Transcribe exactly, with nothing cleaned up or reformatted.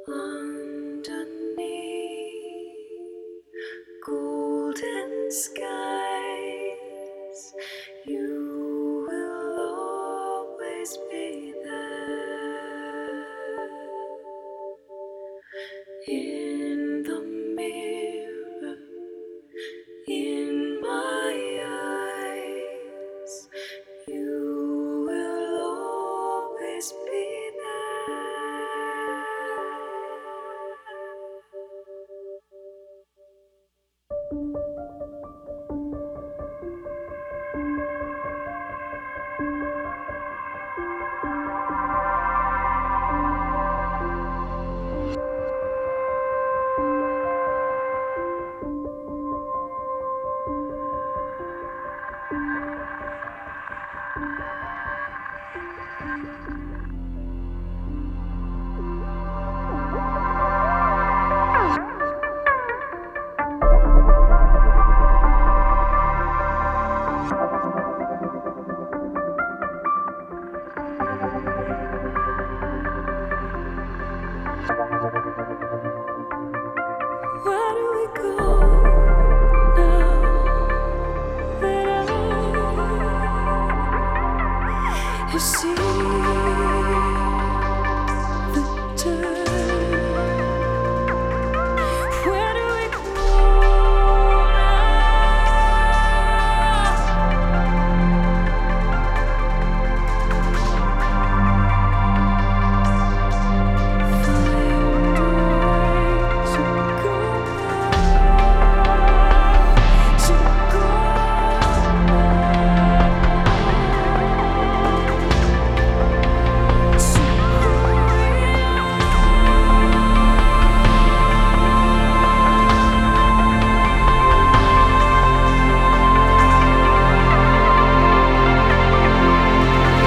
Underneath golden skies, you will always be there. In the mirror, in my eyes, you will always be there. Where do we go now that I have seen